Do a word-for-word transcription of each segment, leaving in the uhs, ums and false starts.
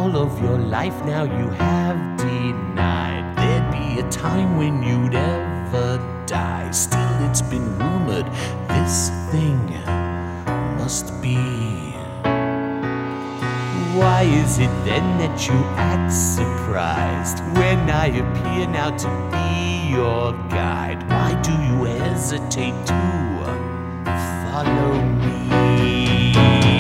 all of your life now you have denied there'd be a time when you'd ever die. Still, it's been rumored this thing must be. Why is it then that you act surprised when I appear now to be your guide? Why do you hesitate to follow me?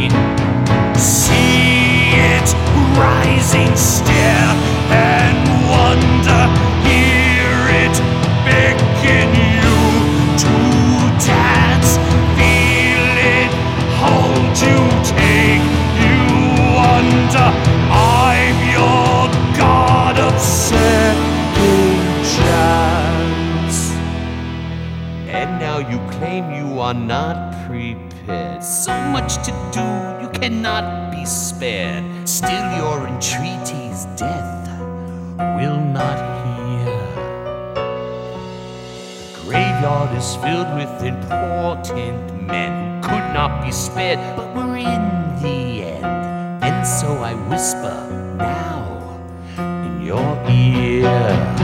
See it rising, stare and wonder, hear it beckon you to dance, feel it hold you, take you under. I'm your god of second chance. And now you claim you are not prepared. So much to do, you cannot be spared. Still your entreaties death will not hear. The graveyard is filled with important men who could not be spared, but were in the end. And so I whisper now in your ear.